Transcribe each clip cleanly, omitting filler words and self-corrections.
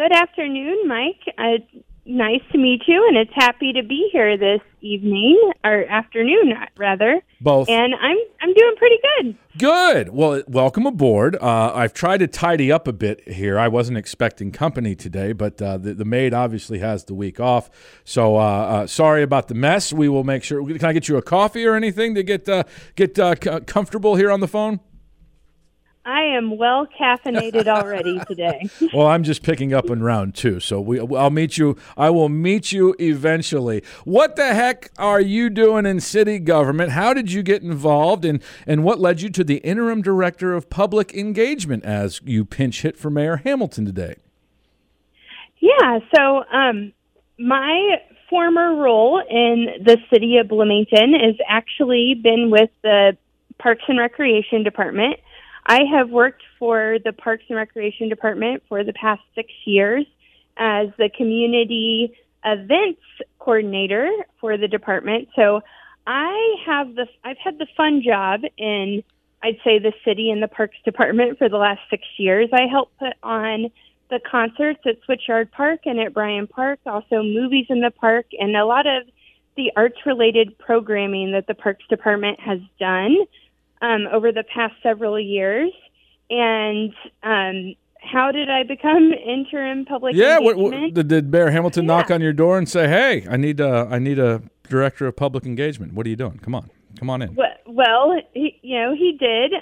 Good afternoon, Mike. Nice to meet you, and it's happy to be here this evening, or afternoon, rather. Both. And I'm doing pretty good. Good. Well, welcome aboard. I've tried to tidy up a bit here. I wasn't expecting company today, but the maid obviously has the week off. So sorry about the mess. We will make sure. Can I get you a coffee or anything to get comfortable here on the phone? I am well caffeinated already today. Well, I'm just picking up in round 2, so I'll meet you. I will meet you eventually. What the heck are you doing in city government? How did you get involved, and what led you to the interim director of public engagement as you pinch hit for Mayor Hamilton today? Yeah, so my former role in the city of Bloomington has actually been with the Parks and Recreation Department. I have worked for the Parks and Recreation Department for the past 6 years as the community events coordinator for the department. So I've had the fun job in, I'd say, the city and the Parks Department for the last 6 years. I help put on the concerts at Switchyard Park and at Bryan Park, also movies in the park, and a lot of the arts-related programming that the Parks Department has done over the past several years. And how did I become interim public engagement? Did Mayor Hamilton knock on your door and say, "Hey, I need a director of public engagement"? What are you doing? Come on in. Well, he did.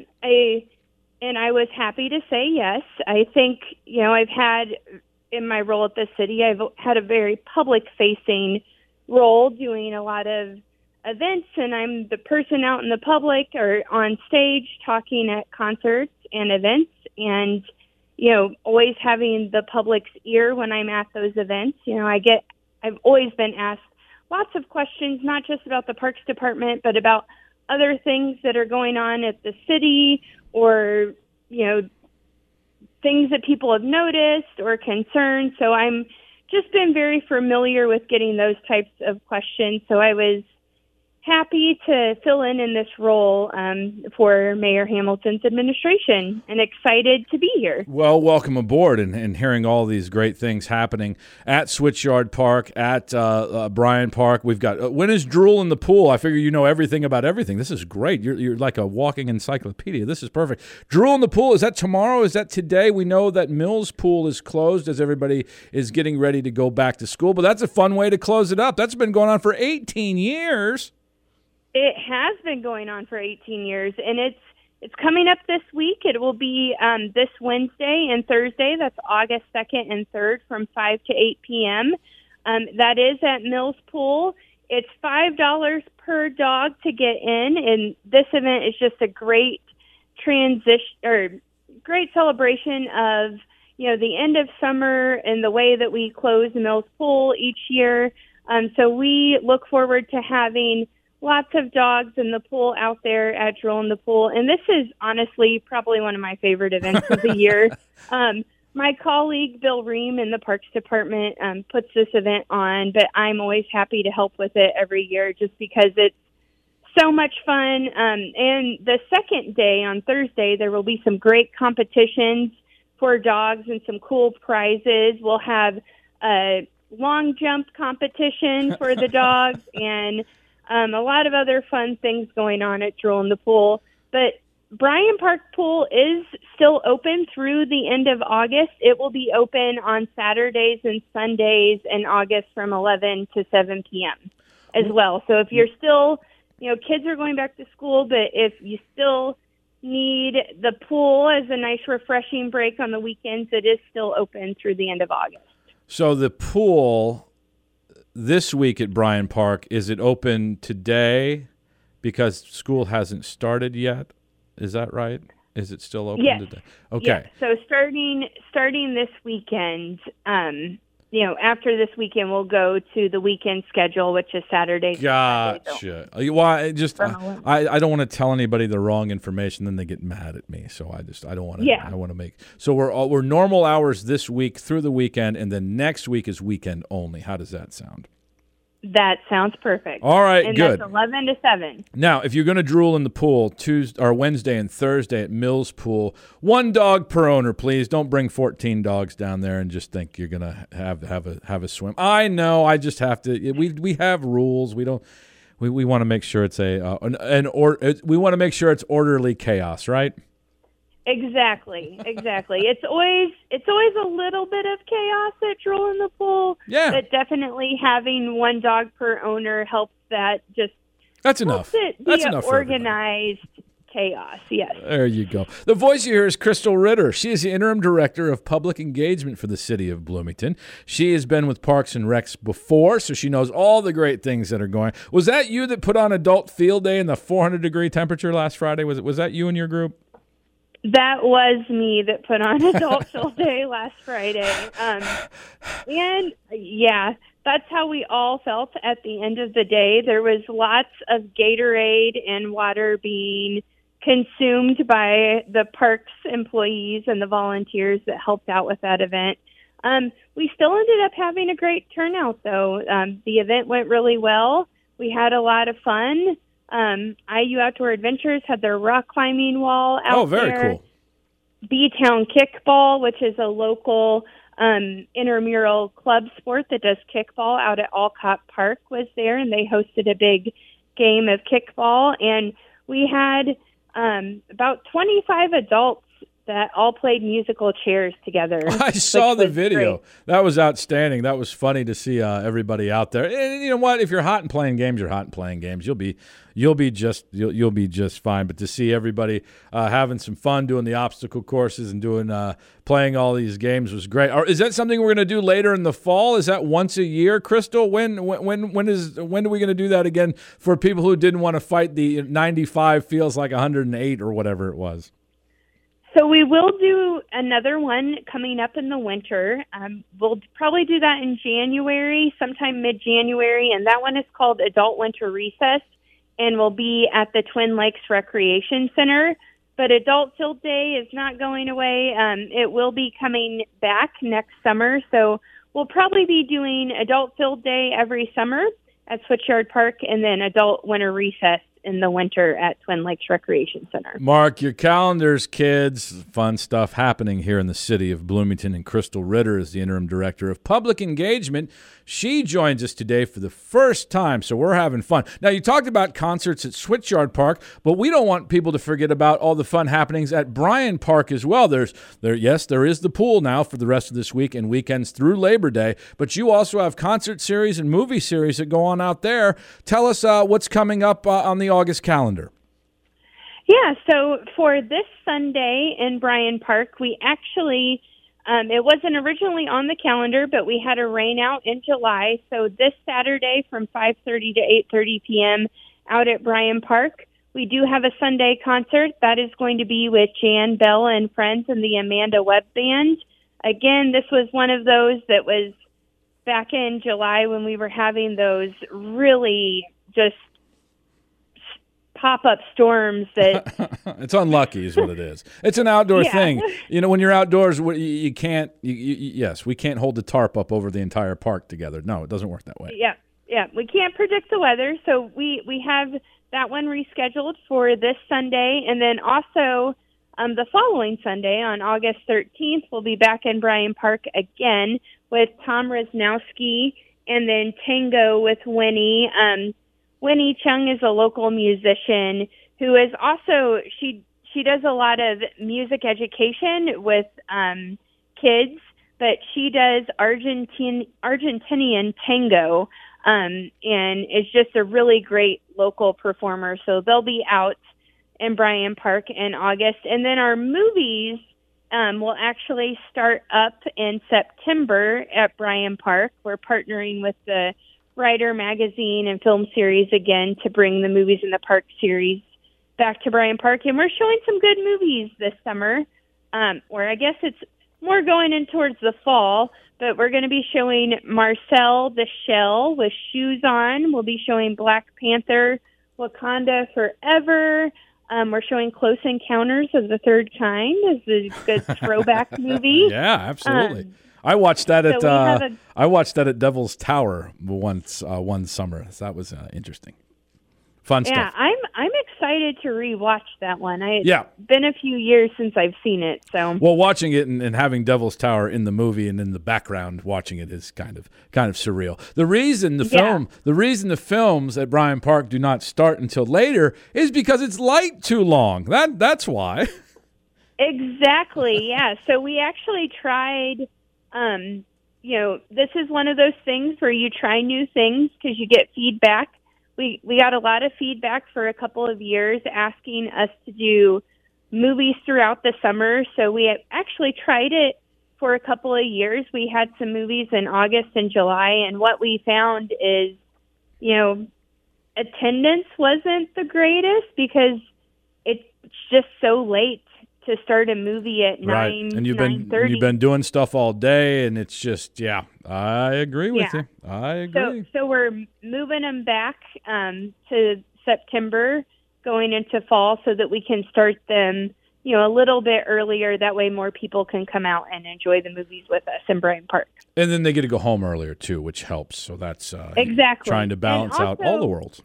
I was happy to say yes. I think I've had in my role at the city, I've had a very public-facing role, doing a lot of events, and I'm the person out in the public or on stage talking at concerts and events, and always having the public's ear when I'm at those events. I've always been asked lots of questions, not just about the Parks Department, but about other things that are going on at the city, or things that people have noticed or concerns. So I'm just been very familiar with getting those types of questions. So I was happy to fill in this role for Mayor Hamilton's administration, and excited to be here. Well, welcome aboard, and hearing all these great things happening at Switchyard Park, at Bryan Park. We've got when is Drool in the Pool? I figure you know everything about everything. This is great. You're like a walking encyclopedia. This is perfect. Drool in the Pool, is that tomorrow? Is that today? We know that Mills Pool is closed as everybody is getting ready to go back to school, but that's a fun way to close it up. That's been going on for 18 years. It has been going on for 18 years, and it's coming up this week. It will be this Wednesday and Thursday. That's August 2nd and 3rd from 5 to 8 p.m. That is at Mills Pool. It's $5 per dog to get in, and this event is just a great great celebration of the end of summer and the way that we close Mills Pool each year. So we look forward to having lots of dogs in the pool out there at Drool in the Pool. And this is honestly probably one of my favorite events of the year. My colleague, Bill Ream, in the Parks Department puts this event on, but I'm always happy to help with it every year just because it's so much fun. And the second day, on Thursday, there will be some great competitions for dogs and some cool prizes. We'll have a long jump competition for the dogs and a lot of other fun things going on at Drool in the Pool. But Bryan Park Pool is still open through the end of August. It will be open on Saturdays and Sundays in August from 11 to 7 p.m. as well. So if you're still, kids are going back to school, but if you still need the pool as a nice refreshing break on the weekends, it is still open through the end of August. So the pool this week at Bryan Park, is it open today because school hasn't started yet? Is that right? Is it still open today? Okay. Yes. So starting this weekend, after this weekend, we'll go to the weekend schedule, which is Saturdays. Gotcha. Well, I don't want to tell anybody the wrong information, then they get mad at me. So I don't want to. Yeah. I want to make. So we're normal hours this week through the weekend, and then next week is weekend only. How does that sound? That sounds perfect. All right, and good. That's 11 to 7. Now, if you're going to drool in the pool Tuesday or Wednesday and Thursday at Mills Pool, 1 dog per owner, please. Don't bring 14 dogs down there and just think you're going to have a swim. I know. I just have to. We have rules. We don't. We want to make sure it's we want to make sure it's orderly chaos, right? Exactly. It's always a little bit of chaos at drool in the pool. Yeah. But definitely having 1 dog per owner helps that just. That's enough. It be That's enough for organized chaos. Yes. There you go. The voice you hear is Crystal Ritter. She is the interim director of public engagement for the city of Bloomington. She has been with Parks and Recs before, so she knows all the great things that are going. Was that you that put on Adult Field Day in the 400-degree temperature last Friday? Was that you and your group? That was me that put on Adult Field Day last Friday. And, yeah, that's how we all felt at the end of the day. There was lots of Gatorade and water being consumed by the parks employees and the volunteers that helped out with that event. We still ended up having a great turnout, though. The event went really well. We had a lot of fun. IU Outdoor Adventures had their rock climbing wall out there. Oh, very cool. B-Town Kickball, which is a local intramural club sport that does kickball out at Alcott Park, was there, and they hosted a big game of kickball. And we had about 25 adults that all played musical chairs together. I saw the video. Great. That was outstanding. That was funny to see everybody out there. And you know what? If you're hot and playing games, you're hot and playing games. You'll be just fine. But to see everybody having some fun doing the obstacle courses and doing playing all these games was great. Is that something we're going to do later in the fall? Is that once a year, Crystal? When are we going to do that again for people who didn't want to fight the 95 feels like 108 or whatever it was? So we will do another one coming up in the winter. We'll probably do that in January, sometime mid-January, and that one is called Adult Winter Recess, and will be at the Twin Lakes Recreation Center. But Adult Field Day is not going away. It will be coming back next summer, so we'll probably be doing Adult Field Day every summer at Switchyard Park, and then Adult Winter Recess in the winter at Twin Lakes Recreation Center. Mark your calendars, kids. Fun stuff happening here in the city of Bloomington. And Crystal Ritter is the interim director of public engagement. She joins us today for the first time, so we're having fun. Now, you talked about concerts at Switchyard Park, but we don't want people to forget about all the fun happenings at Bryan Park as well. There is the pool now for the rest of this week and weekends through Labor Day, but you also have concert series and movie series that go on out there. Tell us what's coming up on the August calendar. Yeah, so for this Sunday in Bryan Park, we actually, it wasn't originally on the calendar, but we had a rain out in July. So this Saturday from 5:30 to 8:30 p.m. out at Bryan Park, we do have a Sunday concert. That is going to be with Jan Bell and Friends and the Amanda Webb Band. Again, this was one of those that was back in July when we were having those really just pop-up storms that it's unlucky is what it is. It's an outdoor thing. You know, when you're outdoors, you can't yes, we can't hold the tarp up over the entire park together. No, it doesn't work that way. Yeah, we can't predict the weather, so we have that one rescheduled for this Sunday, and then also the following Sunday on August 13th we'll be back in Bryan Park again with Tom Rosnowski and then Tango with Winnie. Winnie Chung is a local musician who is also, she does a lot of music education with kids, but she does Argentinian tango and is just a really great local performer. So they'll be out in Bryan Park in August. And then our movies will actually start up in September at Bryan Park. We're partnering with the Writer Magazine and Film Series again to bring the Movies in the Park series back to Bryan Park. And we're showing some good movies this summer, or I guess it's more going in towards the fall, but we're going to be showing Marcel the Shell with Shoes On. We'll be showing Black Panther, Wakanda Forever. We're showing Close Encounters of the Third Kind as a good throwback movie. Yeah, absolutely. I watched that So at Devil's Tower once one summer. So that was interesting. Fun stuff. Yeah, I'm excited to rewatch that one. It's Yeah. been a few years since I've seen it, so Well, watching it and having Devil's Tower in the movie and in the background watching it is kind of surreal. The reason the films at Bryant Park do not start until later is because it's light too long. That's why. Exactly, yeah. So we actually tried, this is one of those things where you try new things because you get feedback. We got a lot of feedback for a couple of years asking us to do movies throughout the summer. So we actually tried it for a couple of years. We had some movies in August and July, and what we found is, attendance wasn't the greatest because it's just so late to start a movie at 9, and you've 9:30. been doing stuff all day, and it's just I agree with you. I agree. So we're moving them back to September, going into fall, so that we can start them, a little bit earlier. That way, more people can come out and enjoy the movies with us in Bryant Park. And then they get to go home earlier too, which helps. So that's exactly trying to balance out all the worlds.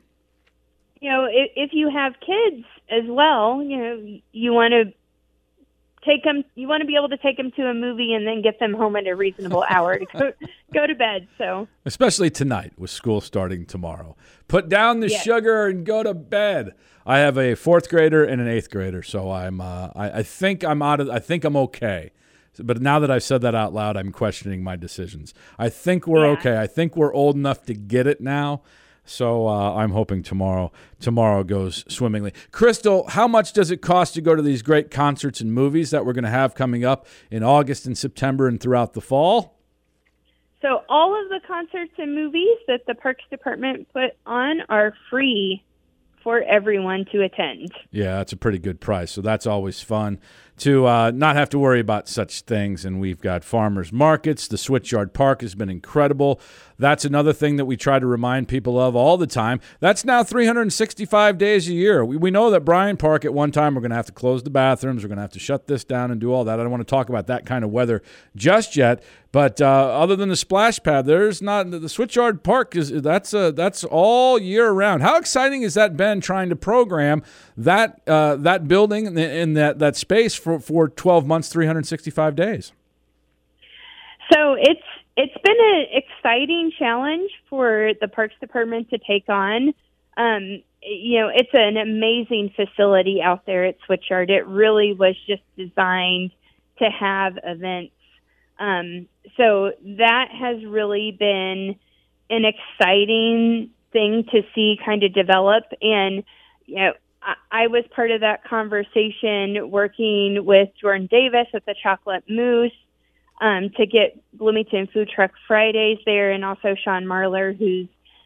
If you have kids as well, you want to. You want to be able to take them to a movie and then get them home at a reasonable hour to go to bed. So, especially tonight with school starting tomorrow, put down the sugar and go to bed. I have a 4th grader and an 8th grader, so I think I'm okay. But now that I've said that out loud, I'm questioning my decisions. I think we're okay. I think we're old enough to get it now. So I'm hoping tomorrow goes swimmingly. Crystal, how much does it cost to go to these great concerts and movies that we're going to have coming up in August and September and throughout the fall? So all of the concerts and movies that the Parks Department put on are free for everyone to attend. Yeah, that's a pretty good price. So that's always fun to not have to worry about such things. And we've got farmers markets. The Switchyard Park has been incredible. That's another thing that we try to remind people of all the time. That's now 365 days a year. We know that Bryant Park at one time we're going to have to close the bathrooms. We're going to have to shut this down and do all that. I don't want to talk about that kind of weather just yet. But other than the splash pad, there's not the Switchyard Park that's all year round. How exciting has that been trying to program that building in that space for 12 months, 365 days? So it's been an exciting challenge for the Parks Department to take on. It's an amazing facility out there at Switchyard. It really was just designed to have events. So that has really been an exciting thing to see kind of develop. And, I was part of that conversation working with Jordan Davis at the Chocolate Moose to get Bloomington Food Truck Fridays there, and also Sean Marler, who's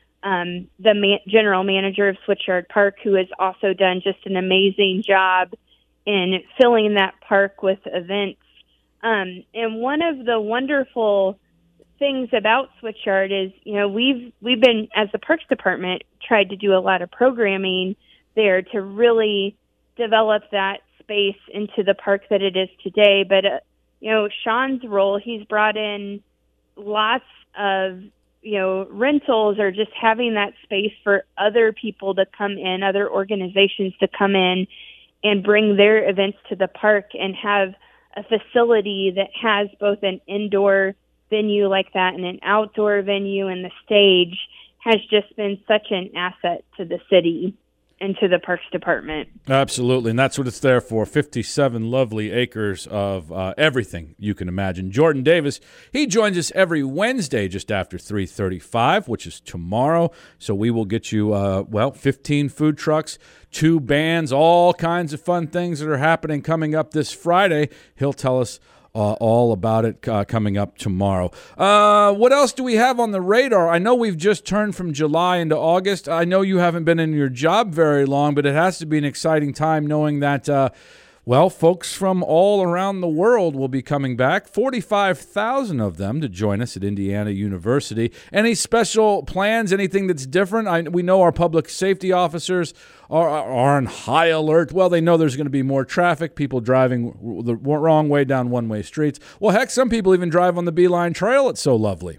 the general manager of Switchyard Park, who has also done just an amazing job in filling that park with events. And one of the wonderful things about Switchyard is, we've been, as the Parks Department, tried to do a lot of programming there to really develop that space into the park that it is today. But, Sean's role, he's brought in lots of, rentals or just having that space for other people to come in, other organizations to come in and bring their events to the park and have a facility that has both an indoor venue like that and an outdoor venue, and the stage has just been such an asset to the city and to the Parks Department. Absolutely, and that's what it's there for, 57 lovely acres of everything you can imagine. Jordan Davis, he joins us every Wednesday just after 3:35, which is tomorrow. So we will get you, 15 food trucks, 2 bands, all kinds of fun things that are happening coming up this Friday. He'll tell us all about it coming up tomorrow. What else do we have on the radar? I know we've just turned from July into August. I know you haven't been in your job very long, but it has to be an exciting time knowing that Well, folks from all around the world will be coming back, 45,000 of them, to join us at Indiana University. Any special plans, anything that's different? We know our public safety officers are on high alert. Well, they know there's going to be more traffic, people driving the wrong way down one-way streets. Well, heck, some people even drive on the Beeline Trail. It's so lovely.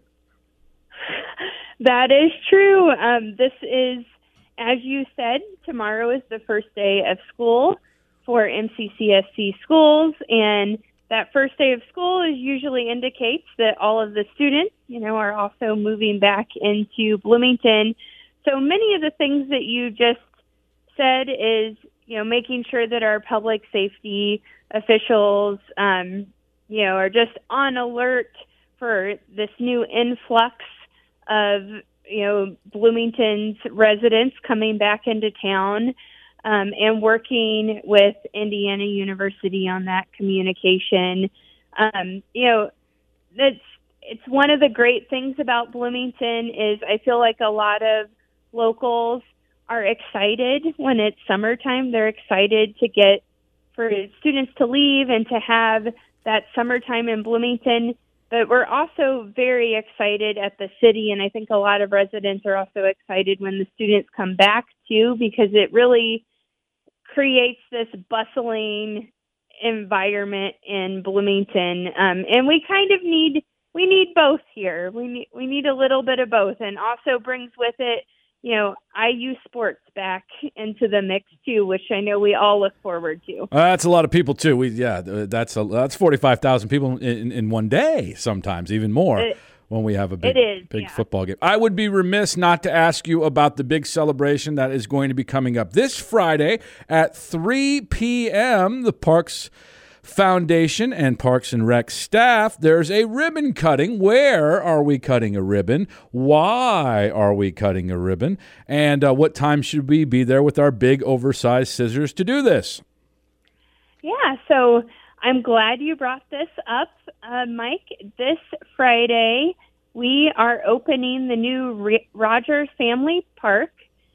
That is true. This is, as you said, tomorrow is the first day of school for MCCSC schools, and that first day of school usually indicates that all of the students, are also moving back into Bloomington. So many of the things that you just said is, making sure that our public safety officials, are just on alert for this new influx of, Bloomington's residents coming back into town. And working with Indiana University on that communication. It's one of the great things about Bloomington is I feel like a lot of locals are excited when it's summertime. They're excited for students to leave and to have that summertime in Bloomington. But we're also very excited at the city, and I think a lot of residents are also excited when the students come back too, because it really creates this bustling environment in Bloomington, and we kind of need both here. We need a little bit of both, and also brings with it, IU sports back into the mix too, which I know we all look forward to. That's a lot of people too. That's 45,000 people in one day, sometimes even more. When we have a big football game. I would be remiss not to ask you about the big celebration that is going to be coming up this Friday at 3 p.m. The Parks Foundation and Parks and Rec staff, there's a ribbon cutting. Where are we cutting a ribbon? Why are we cutting a ribbon? And what time should we be there with our big oversized scissors to do this? Yeah, so I'm glad you brought this up, Mike. This Friday, we are opening the new Rogers Family Park,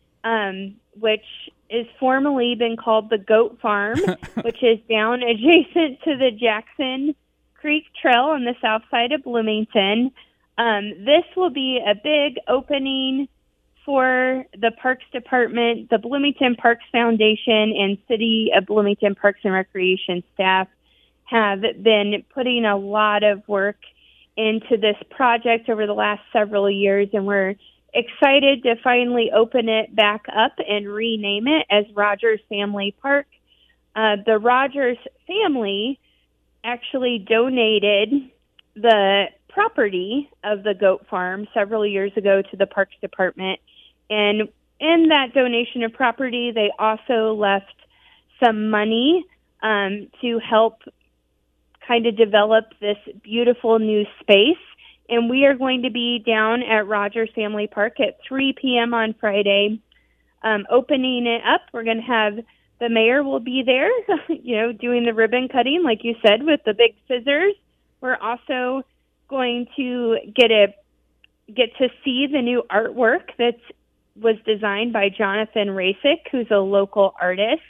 which is formerly been called the Goat Farm, which is down adjacent to the Jackson Creek Trail on the south side of Bloomington. This will be a big opening for the Parks Department, the Bloomington Parks Foundation, and City of Bloomington Parks and Recreation staff have been putting a lot of work into this project over the last several years, and we're excited to finally open it back up and rename it as Rogers Family Park. The Rogers family actually donated the property of the goat farm several years ago to the Parks Department, and in that donation of property, they also left some money to help kind of develop this beautiful new space. And we are going to be down at Rogers Family Park at 3 p.m. on Friday, opening it up. We're going to have the mayor will be there, doing the ribbon cutting, like you said, with the big scissors. We're also going to get to see the new artwork that was designed by Jonathan Rasick, who's a local artist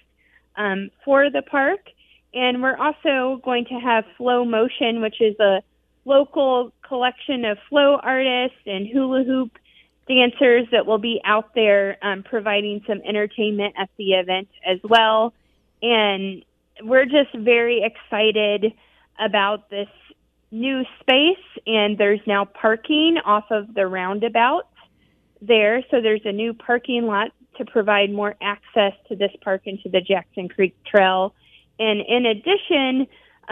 for the park. And we're also going to have Flow Motion, which is a local collection of flow artists and hula hoop dancers that will be out there providing some entertainment at the event as well. And we're just very excited about this new space, and there's now parking off of the roundabout there. So there's a new parking lot to provide more access to this park and to the Jackson Creek Trail. And in addition,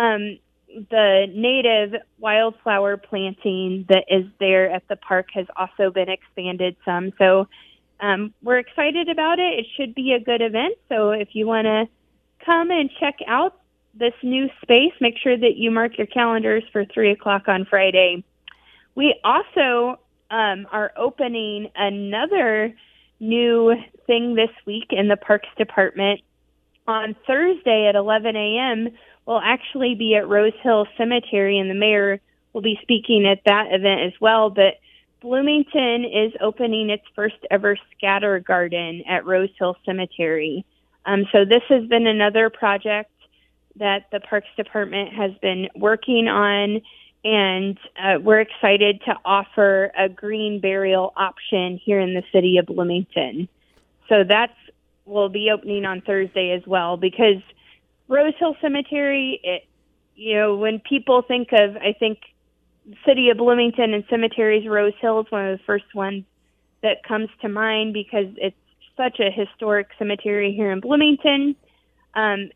the native wildflower planting that is there at the park has also been expanded some. So we're excited about it. It should be a good event. So if you want to come and check out this new space, make sure that you mark your calendars for 3 o'clock on Friday. We also are opening another new thing this week in the Parks Department. On Thursday at 11 a.m., we'll actually be at Rose Hill Cemetery, and the mayor will be speaking at that event as well. But Bloomington is opening its first ever scatter garden at Rose Hill Cemetery. So this has been another project that the Parks Department has been working on, and we're excited to offer a green burial option here in the city of Bloomington. So will be opening on Thursday as well, because Rose Hill Cemetery, when people think of, I think, city of Bloomington and cemeteries, Rose Hill is one of the first ones that comes to mind because it's such a historic cemetery here in Bloomington. And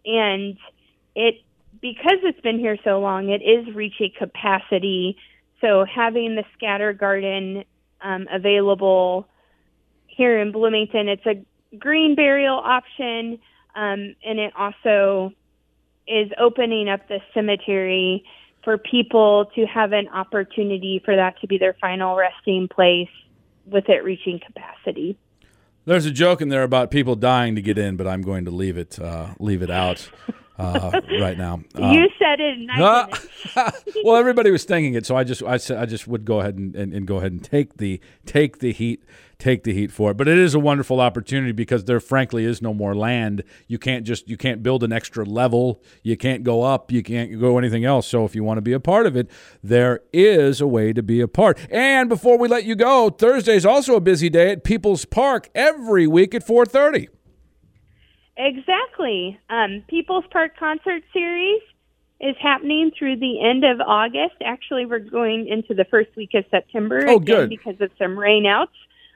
because it's been here so long, it is reaching capacity. So having the scatter garden available here in Bloomington, it's a green burial option, and it also is opening up the cemetery for people to have an opportunity for that to be their final resting place with it reaching capacity. There's a joke in there about people dying to get in, but I'm going to leave it out right now. You said it, and I didn't. Well, everybody was thinking it, so I just would go ahead and go ahead and take the heat for it. But it is a wonderful opportunity because there, frankly, is no more land. You can't build an extra level. You can't go up. You can't go anything else. So if you want to be a part of it, there is a way to be a part. And before we let you go, Thursday is also a busy day at People's Park every week at 4:30. Exactly. People's Park Concert Series is happening through the end of August. Actually, we're going into the first week of September good. Because of some rainouts.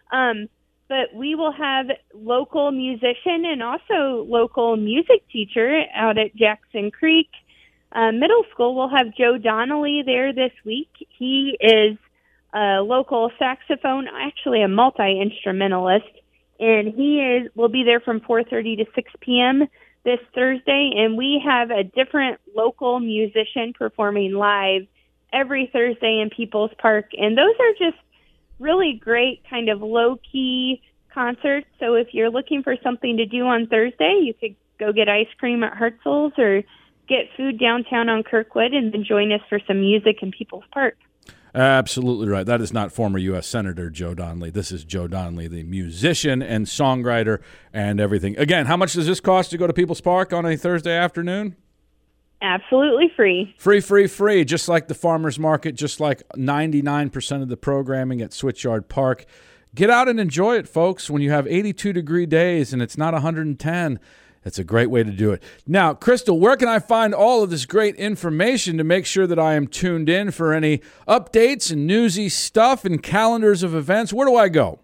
But we will have local musician and also local music teacher out at Jackson Creek Middle School. We'll have Joe Donnelly there this week. He is a local saxophone, actually a multi-instrumentalist. And will be there from 4:30 to 6 p.m. this Thursday. And we have a different local musician performing live every Thursday in People's Park. And those are just really great kind of low-key concerts. So if you're looking for something to do on Thursday, you could go get ice cream at Hartzell's or get food downtown on Kirkwood and then join us for some music in People's Park. Absolutely right. That is not former U.S. Senator Joe Donnelly. This is Joe Donnelly, the musician and songwriter and everything. Again, how much does this cost to go to People's Park on a Thursday afternoon? Absolutely free. Free. Just like the farmers market, just like 99% of the programming at Switchyard Park. Get out and enjoy it, folks. When you have 82-degree days and it's not 110, it's a great way to do it. Now, Crystal, where can I find all of this great information to make sure that I am tuned in for any updates and newsy stuff and calendars of events? Where do I go?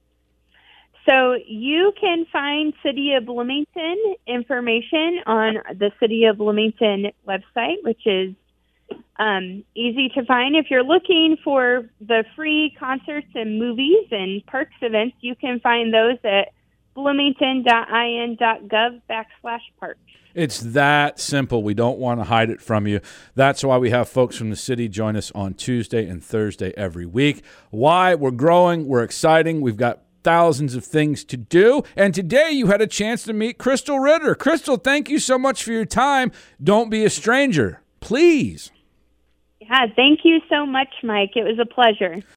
So you can find City of Bloomington information on the City of Bloomington website, which is easy to find. If you're looking for the free concerts and movies and parks events, you can find those at bloomington.in.gov/parks. It's that simple. We don't want to hide it from you. That's why we have folks from the city join us on Tuesday and Thursday every week. Why? We're growing. We're exciting. We've got thousands of things to do. And today you had a chance to meet Crystal Ritter. Crystal, thank you so much for your time. Don't be a stranger, please. Yeah, thank you so much, Mike. It was a pleasure.